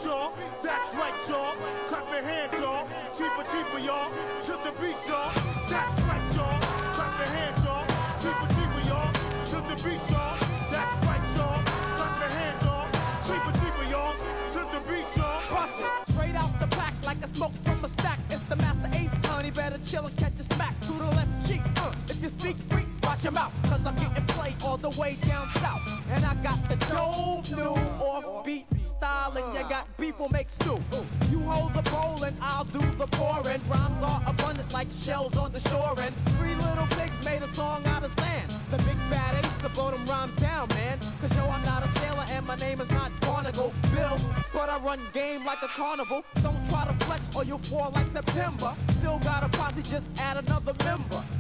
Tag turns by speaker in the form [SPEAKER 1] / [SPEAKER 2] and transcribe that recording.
[SPEAKER 1] y'all. That's right, y'all. Clap your hands, y'all. Cheaper, cheaper, y'all. To the beat, y'all. That's right, y'all. Clap your hands, y'all. Cheaper, cheaper, y'all. To the beat, y'all. That's right, y'all. Clap your hands, y'all. Cheaper, cheaper, y'all. To the beat, y'all.
[SPEAKER 2] Bust it straight out the pack like a smoke from a stack. It's the Master Ace, honey. Better chill and catch a smack to the left cheek. If you speak freak, watch your mouth, cause I'm getting play all the way down south. And I got the dope new offbeat style, and you got beef will make stew. You hold the bowl and I'll do the pouring. Rhymes are abundant like shells on the shore, and three little pigs made a song out of sand. The big bad ace to blow them rhymes down, man. Cause yo, I'm not a sailor and my name is not Barnacle Bill, but I run game like a carnival. Don't try to flex or you'll fall like September. Still got a posse, just add another member.